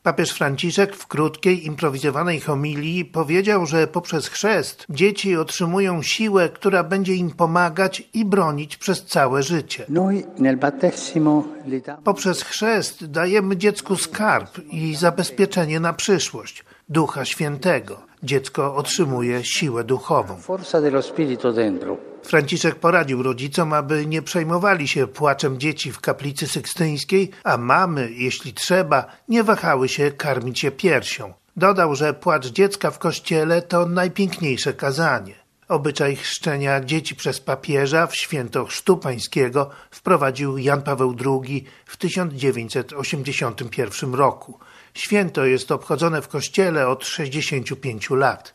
Papież Franciszek w krótkiej, improwizowanej homilii powiedział, że poprzez chrzest dzieci otrzymują siłę, która będzie im pomagać i bronić przez całe życie. Poprzez chrzest dajemy dziecku skarb i zabezpieczenie na przyszłość, Ducha Świętego. Dziecko otrzymuje siłę duchową. Franciszek poradził rodzicom, aby nie przejmowali się płaczem dzieci w kaplicy sykstyńskiej, a mamy, jeśli trzeba, nie wahały się karmić je piersią. Dodał, że płacz dziecka w kościele to najpiękniejsze kazanie. Obyczaj chrzczenia dzieci przez papieża w święto Chrztu Pańskiego wprowadził Jan Paweł II w 1981 roku. Święto jest obchodzone w kościele od 65 lat.